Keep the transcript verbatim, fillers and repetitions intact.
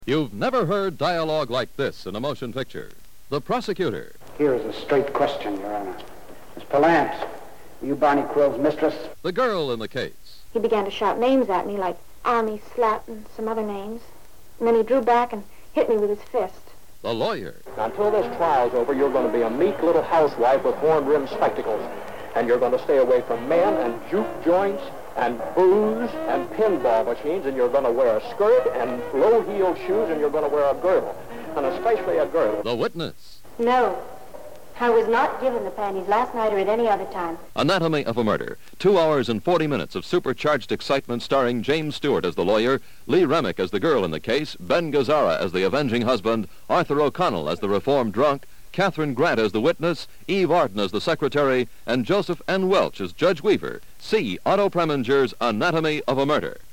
You've never heard dialogue like this in a motion picture. The prosecutor. Here is a straight question, Your Honor. Miss Pallant, were you Barney Quill's mistress? The girl in the case. He began to shout names at me like Army Slut and some other names. And then he drew back and hit me with his fist. The lawyer. Until this trial's over, you're going to be a meek little housewife with horn-rimmed spectacles. And you're going to stay away from men and juke joints and booze and pinball machines, and you're going to wear a skirt and low-heeled shoes, and you're going to wear a girdle, and especially a girdle. The witness. No, I was not given the panties last night or at any other time. Anatomy of a Murder. Two hours and forty minutes of supercharged excitement starring James Stewart as the lawyer, Lee Remick as the girl in the case, Ben Gazzara as the avenging husband, Arthur O'Connell as the reformed drunk, Catherine Grant as the witness, Eve Arden as the secretary, and Joseph N. Welch as Judge Weaver. See Otto Preminger's Anatomy of a Murder.